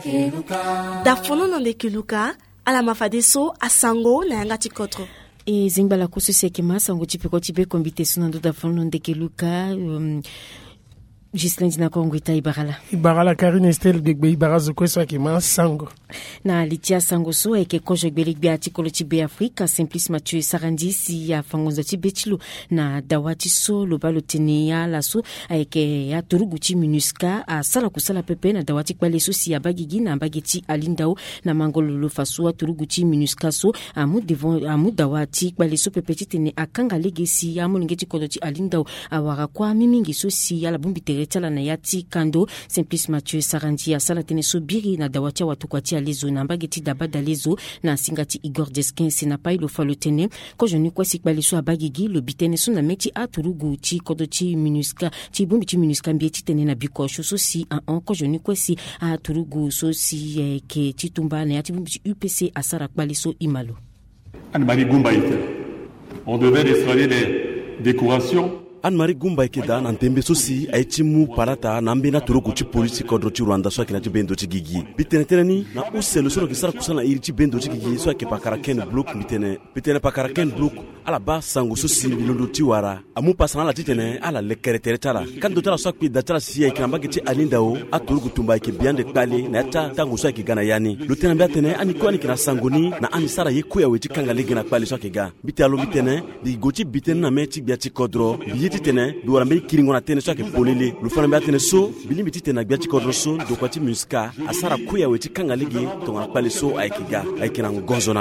dafono nande keluka ala mafadeso asango na yanga tikotro e zimbala kusu seke masango chipeko chipe kombite sunando dafono nande keluka Gislaine Dinakonguita Ibarala Karine Estelle de Ibarazo Kwesa Kima Sango. Na litia sango so eke kojo gbeli gbe artikolo chibe Afrika Simplice Mathieu Sarandi si ya fangonzo chibetilu na dawati so lobalo tenia la so eke ya turuguchi minuska a sala kusala pepe na dawati kwale so si ya bagigi na bageti alindao na mangololo faso turuguchi minuska so amu dawati kwale so pepe tene akanga legesi ya mulingeti kodochi alindao awara kwa mimingi so si ya la bumbi tala na yati kando Simplice Mathieu Sarandi asala tene so biri na dawati watu kwati lezo na mbageti dabada lezo na singati Igor Deskin sinapai lo falotene ko joni kwa sikbali so abagigi lo bitene so na meti aturugu ti kodochi minuska ti bumbi ti minuska mbieti tene na bikosho so si ko joni kwa si aturugu so si ke ti tumba na yati bumbi ti UPC asara kwali so imalo Anne-Marie Goumba était. On devait installer des décorations. Anne-Marie Goumba ikeda na ntembe sosi aichimu parata na mbena turuku chi polisi kodro chi Rwanda so akina chi bendo chi gigi biteneteni na uselo soro kisara kusana iri chi bendo chi gigi so ake pakara ken block bitene pakara ken block ala ba sango sosi bilondo ti wara amu pasana la titene ala lekeretere tala kan dotala so akpi datala si ikina bageti alindao aturuku tumba ike biande kpale na ta tango so ake gana yani lutena biatene ani ko ani kina sangoni na ani sara yekuya wechi kanga legena kpale so ake ga bitalo bitene bi goti bitene na mechi biati kodro titene do rambe kiringo na tene so ke polele lu fana be tene so bilimi titene gbiachi kodro so do kwati muska asara kuya wechi kanga ligi to ngana pale so aikiga aikina ngonzo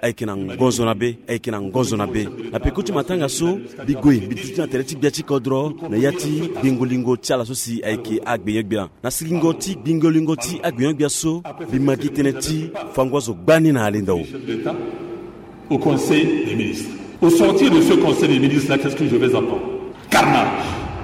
na be na pekuti matanga so bigoi bititina tereti gbiachi kodro na yati bingolingo chala so si aiki agbeyegbia na sigingoti bingolingoti agbeyegbia so bimagi teneti fangwazo gbani na alindao au conseil des ministres. Au sortir de ce conseil des ministres là, qu'est-ce que je vais apprendre? Carnage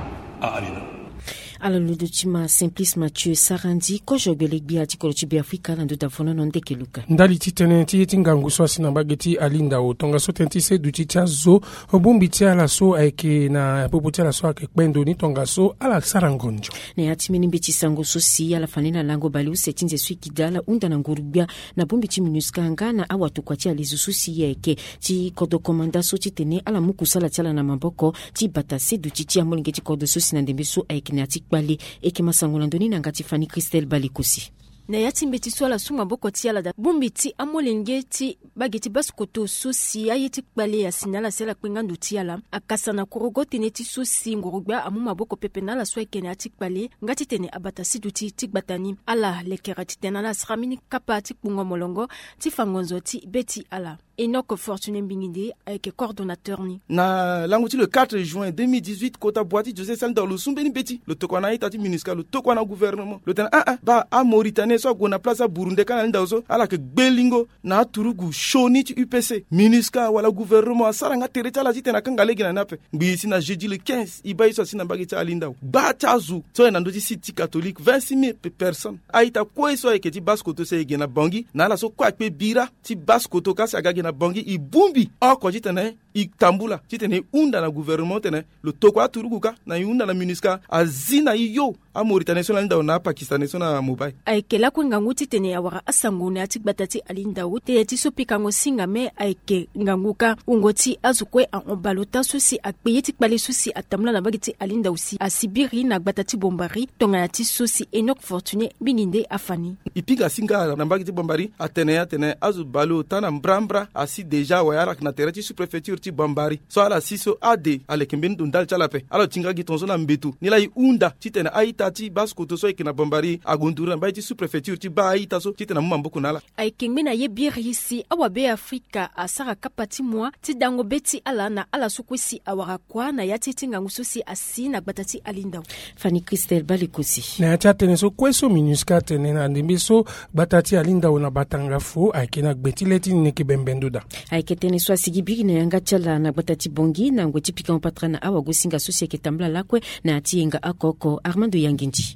à Alina. Alors le document Simplice Mathieu Sarandi ko jogele bi artikolo chi Afrika na ndoda fono nonde keluka ndali titene ti ngangu so sina bageti alinda o tonga so tentise du chicha zo obumbi ti ala so eke na popotia la so ake kwendo ni tonga so ala sarangonjo ne atimini mbiti sango so si ala fanina lango bali usetinze swikidala unda na ngurubia na bumbi ti minuska ngana awatu kwa ti alizu susi eke ti kodo komanda so ti tene ala mukusala ti ala na maboko ti batase du chicha molingeti kodo so sina ndembe so eke ne bali eke masangola ndoni na ngati Fanny Christelle Balikosi na yati mbeti swala sunga boko ti ala da bumbiti amolengeti bageti baskoto sosi ayeti kbale ya sinala sela kwengandu ti ala akasa na korogote neti sosi ngorogba amuma boko pepe na la swa kene ati kbale ngati tene abata siduti tikbatani ala lekera titena na sramini kapa ti kungo molongo ti fangonzo ti beti ala Enoch Fortuné Mbingide avec coordonnateur ni. Na languti le 4 juin 2018 kota boati José Saldor le sumbeni beti le tokwana itati MINUSCA le tokwana gouvernement le tena ba a Mauritanie so gona place Burundi kana ndazo ala ke gbelingo na turugu shoni ti UPC MINUSCA wala gouvernement saranga tereta la tena kanga legina nape mbisi na jeudi le 15 ibai so sina bagita alindao ba tazu so na ndoti site catholique 26000 personnes aita ko so ke ti baskoto se gena bangi na la so kwa pe bira ti baskoto ka sa gena bangi ibumbi ko jitene itambula jitene unda na gouvernement tene le tokwa turuguka na unda na MINUSCA azina yo a Mauritanie so nda na Pakistan so na Mumbai aikela ko nganguti tene awara asangune ati batati alinda wote ati sopika singa me aike nganguka ungoti azukwe en balota sosi akpeyeti kbale sosi atamla na bagiti alinda aussi asibiri na batati bombari tonga ati sosi Enoch Fortuné Mbingide afani ipiga singa na bagiti bombari atene azu balo tana mbrambra asi deja wayara na tereti sous préfecture ti bombari so ala siso ade ale kembeni dundal chalape ala tinga gitonzo na mbetu nila unda titena aita ti baskoto so ikina bombari agundura ba ti sous préfecture ti ba aita so titena mumambuku nala ay kembena ye birisi awabe Afrika asara kapati mwa ti dango beti ala na ala sukwisi awara kwa na yati tinga ngususi asi na batati alinda Fanny Christelle Balikosi na yati tene so kweso MINUSCA tene na ndimbiso batati alinda na batanga fo akina gbetileti neke bembenduda aiketene so asigibiri na yanga chala na batati bongi na ngoti pika mpatrana awa gosinga sosi ke tambla lakwe na atienga akoko Armando Yanginji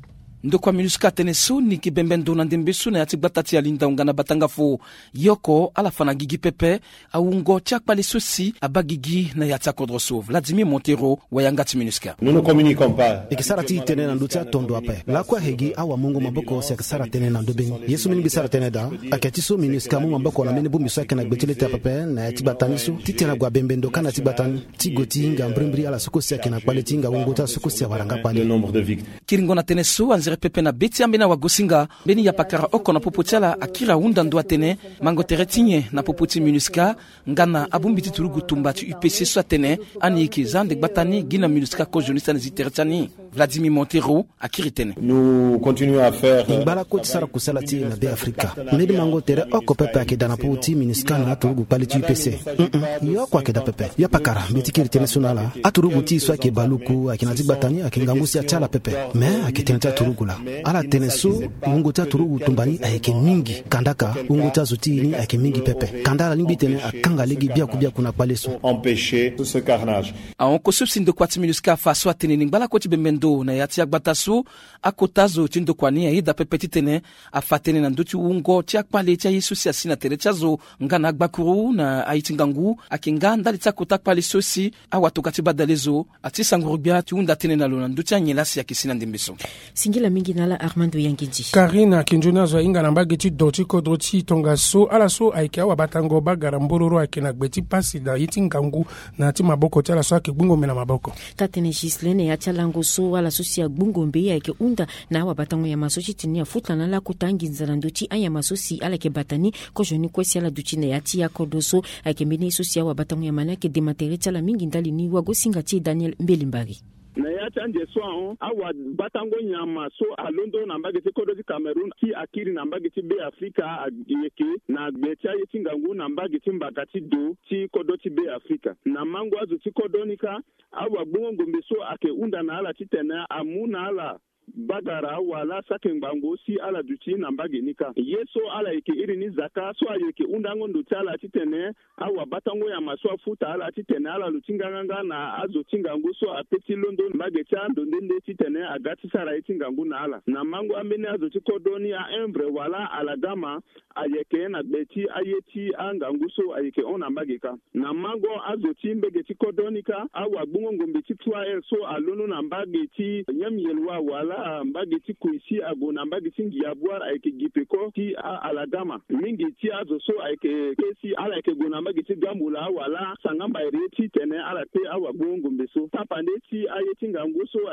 ndokwa MINUSCA tenesu ni kibembendo na ndembesu na yati batati alinda ungana batangafo yoko ala fana gigi pepe aungo chakpale sosi abagigi na yati akodroso Vladimir Montero wayangati MINUSCA. Nous ne communiquons pas. Ikisarati tene na ndutia tondo ape. La kwa hegi awa mungu maboko se kisara tene na ndubing. Yesu mini bisara tene da. Akatiso MINUSCA mu maboko na mene bu misaka na gbetele te ape na yati batanisu. Titena gwa bembendo kana ti batani. Tigoti nga mbrimbri ala sukosi akina pale tinga wongota sukosi waranga pale. Le nombre de victimes. Kiringo na tenesu anzire pepe na beti ambena wagosinga beni ya pakara oko na popotiala akira unda ndo atene mango teretinye na popoti MINUSCA ngana abumbiti turugu tumbati UPC so atene ani ikizande batani gina MINUSCA ko jonista na ziteretani Vladimir Montero akiritene. Nous continuons à faire Imbala ko tsara kusala ti na de Afrika. Medi mango tere oko pepe akidana popoti MINUSCA na turugu pale ti UPC. Yo kwa keda pepe. Ya pakara beti kiritene sunala aturugu ti so ke baluku akina batani akingangusi achala pepe. Me akiteneta turugula ala tenesu unguta turugu tumbani ayeke mingi kandaka unguta zutini ayeke mingi pepe kandala limbi tene akanga legi bia kubia kuna paleso empêcher tout ce carnage. Aonko subsindo kwa MINUSCA faso atene ningbala ko tibembendo na yati agbatasu akotazo tindo kwani aida pepe titene afatene na nduti ungo tiakpale tia Yesu sia sina terechazo ngana agbakuru na aitingangu akinganda litakota pale sosi awatokati badalezo atisangurubia tiunda tene na lona nduti anyelasi yakisina ndembeso. Singila mingi nala Armando Yangiji. Karina Kinjona zo inga nambageti doti kodroti tongaso alaso aikia wabatango bagara mbororo akina gbeti pasi da yitingangu na ati maboko tala so akibungo mena maboko. Tatene Gislene ya chalango so ala sosi ya gbungo mbe ya ke unda na wabatango ya masochi tini ya futla na la kutangi nzala nduti aya masosi ala ke batani ko joni kwesi ala duti na yati ya kodoso ake mbini sosi ya wabatango ya manake dematere chala mingi ndali ni wagosinga ti Daniel Mbelimbari. Na ya chanje so awa batango nyama so alondo na mbageti kodo di Cameroon ki akiri na mbageti be Afrika yeke na betia yetingangu na mbageti mbagati do ti kodo ti be Afrika na mango azu ti kodonika awa bongo mbeso ake unda na ala titena amuna ala bagara wala saken bango si ala duti na mbagenika yeso ala yeke irini zaka so ayeke undango nduti ala titene awa batango ya maswa futa ala titene ala lutinganga na azo tingangu so apeti londo mbageta ndondende titene agati sara itingangu na ala na mango amene azo tikodoni a embre wala ala gama ayeke na beti ayeti angangu so ayeke ona mbageka na mango azo timbegeti kodonika awa bungo ngombeti twa so alono na mbageti nyamyelwa wala mbageti kuisi agona mbageti ngiabuar ayeke gipeko ti alagama mingi ti azo so ayeke kesi ala ayeke gona mbageti gambula wala sangamba ereti tene ala pe awa bongo mbeso tapande ti ayeti ngangu so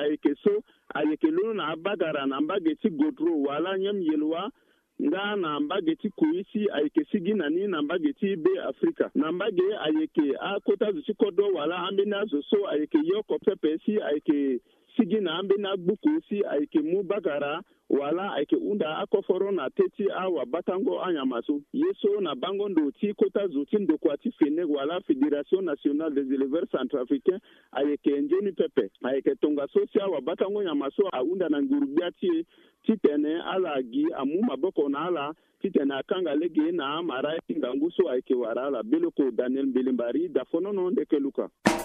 ayeke lono na bagara na mbageti godro wala nyamyelwa nga na mbageti kuisi ayeke sigi nani na mbageti be Afrika na mbage ayeke akota zuti kodo wala ambena zo so ayeke yoko pepe si ayeke sigi na ambena buku si ayeke mu bagara wala ayeke unda akoforo na teti awa batango anyamaso yeso na bango ndo ti kota zuti ndokwa ti fene wala Fédération Nationale des Éleveurs Centrafricains ayeke njeni pepe ayeke tonga so si awa batango nyamaso aunda na ngurubia ti titene ala gi amu maboko na ala titene akanga lege na mara ngangu so ayeke wara ala beloko Daniel Mbelimbari dafonono ndeke luka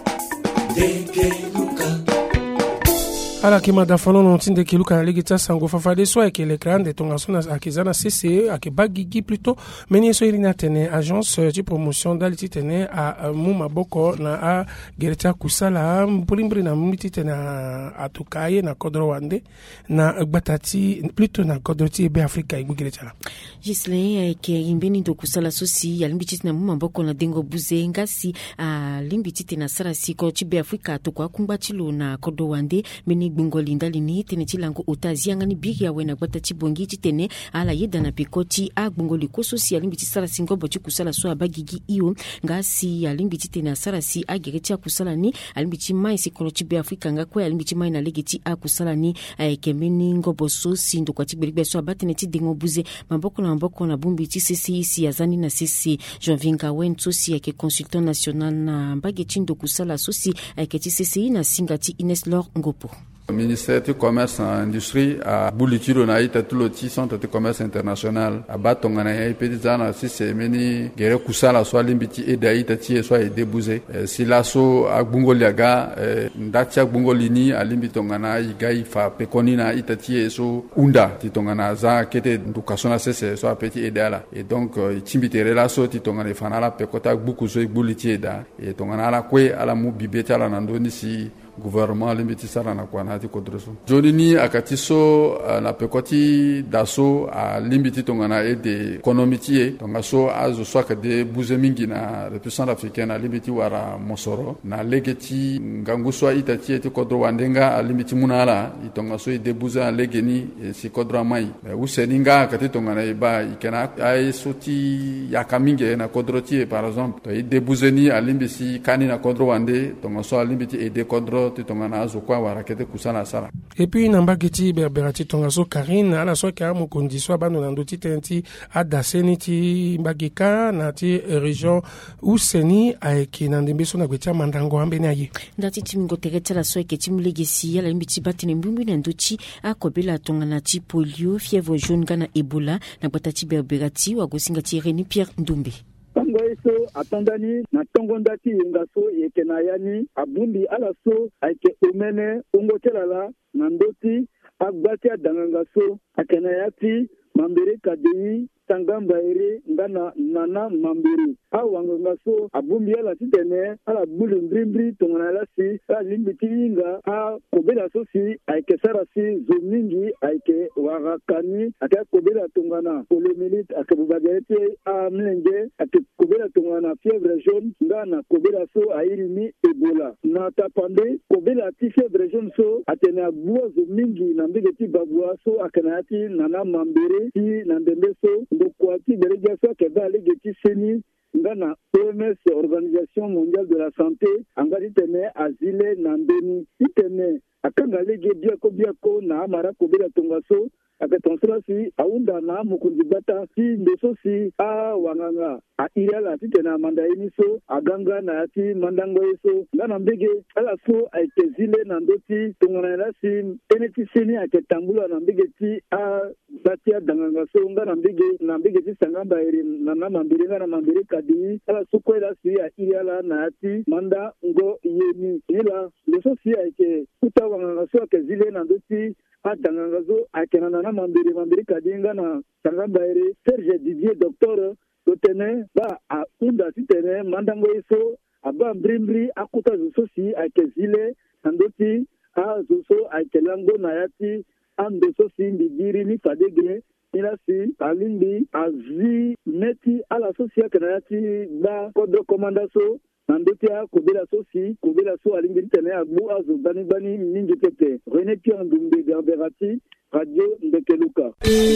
ala kima dafono no tinde kiluka na legita sango fafade so avec les grandes tongasona akizana CCE akibagigi plutôt meni so irina tene agence de promotion daliti tene a muma boko na a gereta kusala mbrimbri na miti tene atukaye na kodro wande na gbatati plutôt na kodroti be Afrika iggereta Gislene ke imbeni do kusala sosi ya limbiti na muma boko na dengo buzenga si limbiti tena sarasi ko chibe Afrika to kwa kumbatilo na kodro wande meni gbungo lindali ni tene chilango utazi ngani bigi ya wena gbata chibongi tene ala yeda na pikoti a gbungo likoso si alimbi tisara singobo chikusala so abagigi iyo ngasi alimbi tene asara si ageretia kusala ni alimbi chimai sikolo chibe Afrika ngakwe alimbi chimai na legiti a kusala ni kemeni ngobo so si ndo kwa chibirigbe so abatene tidingo buze maboko na bumbi tisisi si azani na sisi Jonvinga wenso si yake consultant national na mbage chindo kusala so si yake tisisi na singati Ines Lor Ngopo. Le ministère du commerce et industrie a boulitiro na ita tout le centre de commerce international a batongana ya ipedizana si c'est meni gere kusala soit limbiti et daïta tie soit débouzer si laso a bungoliaga ndacha bungolini a limbitongana igai fa pekonina ita tie so unda titongana za kete ndukasona sese soit petit edala et donc timbitere laso titongana fanala pekota buku so buliti eda et tongana la kwe ala mu bibeta la nandoni si gouvernement limbiti sara na kwa hati kodroso jonini akatiso na pekoti daso a limbiti tongana ede ekonomiti tongaso azo swaka de buzemingi na repuissance africaine a limbiti wara mosoro na legeti nganguswa itati ete kodro wandenga a limbiti munala itongaso ide buza legeni si kodro mai useninga akati tongana iba ikena ay soti yakaminge na kodroti par exemple to ide buzeni a limbisi kani na kodro wande tongaso a limbiti ede kodro et puis nambageti berberati tongaso Karine ala so ka mo kondiso bano na ndoti tenti adaseni ti mbagika na ti region useni aiki na ndembeso na gwetia mandango ambeni aye ndati timingo teretela so ke timlegesi ala mbiti batini mbumbi na ndoti akobela tongana ti polio fièvre jaune kana ebola na batati berberati wa gosinga ti Reni Pierre Ndumbe tango eso atandani na tongo ndati ngaso yekena yani abumbi ala so aike umene ungotelala na ndoti agbati adangangaso akena yati mambere kadei tangamba ere ngana nana mambere awangangaso abumbi ala titene ala bulu mbrimbi tongana la si a limbiti inga a kobela so si aike sara si zomingi aike warakani aka kobela tongana polemelit akabubagete a mlenge ake kobela tongana fièvre jaune ngana kobela so airimi ebola na tapande kobela ti fièvre jaune so atene agbuwa zomingi na mbegeti babua so akanati nana mambere ti na ndembe so ndokwati delegation keba legeti seni ngana OMS Organisation Mondiale de la Santé angari tene azile na ndeni itene akanga lege biako na amara kobela tongaso akatonsela si aunda na mukundi bata si ndoso si a wanganga a irala titena mandaini so aganga na ati mandango eso ngana mbege ala so aitezile na ndoti tongana la si eneti seni aketambula na mbege ti a batia danganga so ngana mbege na mbege ti sangamba eri na mambere ngana mambere kadi ala so kwela si a irala na ati manda ngo yeni ila ndoso si aike kuta wanganga so akezile na ndoti adangangazo akenana na mambere kadinga na sangamba ere Serge Didier docteur totene ba a unda titene mandango iso aba mbrimri akuta zososi akezile andoti a zoso akelango na yati andoso si mbigiri ni fadegre ila si alimbi azi meti ala sosia kenayati ba kodro komandaso nandotia kobela so alingi tene abu azo bani mingi tete René Pierre Ndumbe Berberati Radio Ndekeluka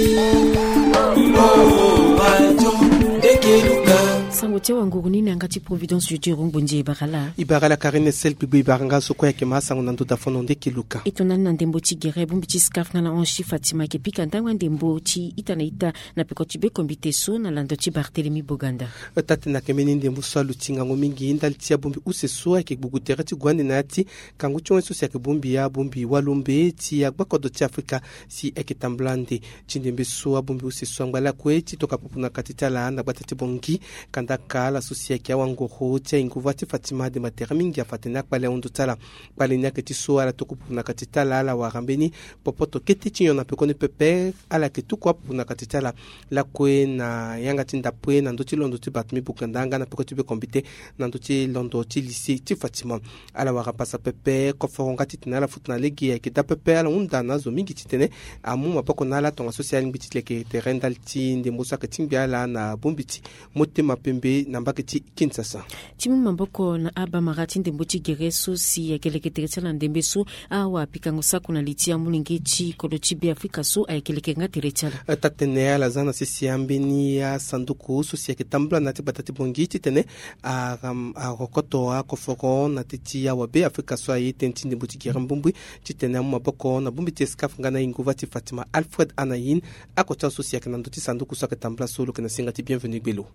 sangote wangu nini angati Providence Jujuru Mbunje Ibarala Karine Sel Bibu Ibaranga soko yake masango na ndoda fono Ndekeluka itonani na ndembo ti gere bumbi ti skaf na onshi Fatima ke pika ndangwa ndembo ti itanaita na pekoti be kombite so na lando ti Barthélemy Boganda tati na kemeni ndembo so lutinga ngomingi indal ti bumbi use so yake bugutere ti gwande na ti kangu chon so yake bumbi ya bumbi walombe ti agbakodo ti Afrika si eketamblande chindembe so bumbi use so ngala kwe ti toka popuna katitala na batati bongi kanda kala sosia kia wangoho tia inguvati Fatima de materamingi ya fatena pale ondutala pale nyake ti so ala tokupuna katitala ala warambeni popoto kete ti yona pekone pepe ala ke tukwa puna katitala la kwe na yanga tinda pwe na ndoti londo ti Barthélemy Boganda na pekoti be kombite na ndoti londo ti lycée ti Fatima ala warapasa pepe koforonga ti tinala futuna legi ya ke da pepe ala unda na zo mingi titene amu mapoko na la tonga social ngiti leke terendal ti ndembo sa ketimbi ala na bombiti mote mapembe na mbaketi Kinshasa timu mamboko na aba marati ndembo ti gereso si yakeleke teresa na ndembeso awa pikango saku na litia mulingeti kolochi be Afrika so akeleke nga teresa tatene ala zana sisi ambeni ya sanduku so si yaketambula na ti batati bongiti tene a rokoto a koforo na titi ya wabe Afrika so ayi tenti ndembo ti gerambumbu titene amu maboko na bumbi ti skaf ngana inguva ti Fatima Alfred Anayin akota so si yakenando ti sanduku so yaketambula solo kena singa ti bienvenue gbelo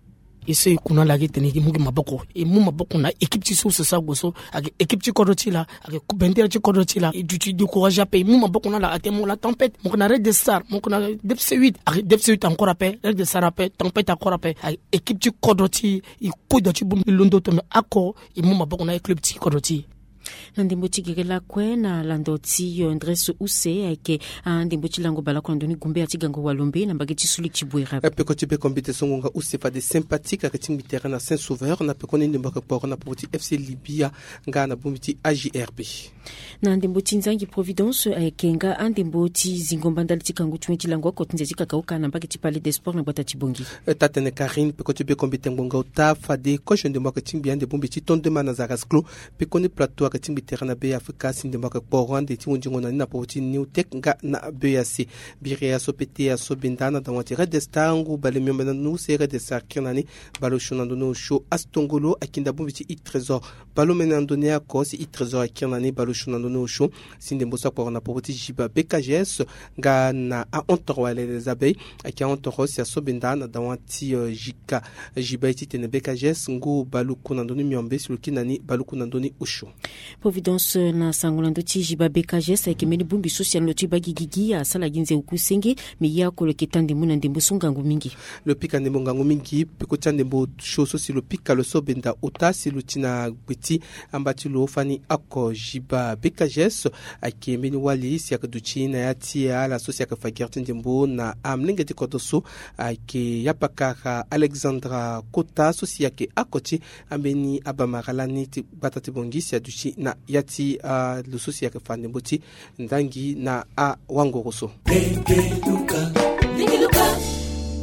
ese kuna lagi tene ki mugi maboko e mu maboko na équipe ti so sa goso ak équipe ti kodoti la ak kubenter ti kodoti la du ti décourager pe mu maboko na la atemo la tempête mo na Red de Star mo na DFC8 ak DFC8 encore après Red de Star après tempête encore après ak équipe ti kodoti i kodo ti bum londo to ako e mu maboko na club ti kodoti ndembo tigirela kwe na landoti Andres Use ake ndembo tilango bala kwa ndoni gumbe atigango walombe na mbageti suli chibwera peko tipe compétition ngonga Use fa de sympathique avec team terrain na Saint-Sauveur na peko ni ndembo kwa na poti FC Libya nga na bumbiti AJRB na ndembo tinzangi Providence ake nga ndembo ti zingomba ndali tikangu twenti lango ko tinzezi kakauka na mbageti Palais des Sports na bata tibongi tatene Karine peko tipe compétition ngonga ta fa de coach ndembo ka team bien de bumbiti tonde mana za Rasclo peko ni plateau ka team terrain na be Africa sindembo ka porande ti unjingo na poti New Tech nga na BAC biria sopete ya sobindana dans Red de Stangu bale myomba nu sere de sarkinani balo shonando no show astongolo akinda bumbiti i trésor balo menando ne akosi i trésor akinani balo shonando no show sindembo sa kwa na poti jiba BKGS nga na a ontoro les abeilles akia ontoro si sobindana dans jika jiba ti tene BKGS ngu balo kunando ni myombe sulkinani balo kunando ni usho Providence na sangolando ti jiba BKGS ekemeni bumbi social no ti bagigigi ya sala ginze ukusenge mi ya ko leketande muna ndembo sungangu mingi le pika ndembo ngangu mingi piko tande mbo shoso si le pika le sobenda ota si lutina gwiti ambati lo fani ako jiba BKGS akemeni wali si akaduchi na yati ala sosi akafagirti ndembo na amlenge de kodoso ake yapaka Alexandra Kota sosi yake akoti ambeni abamaralani ti batati bongisi ya duchi na yati le sosi yakafande mboti ndangi na a wangoroso Luka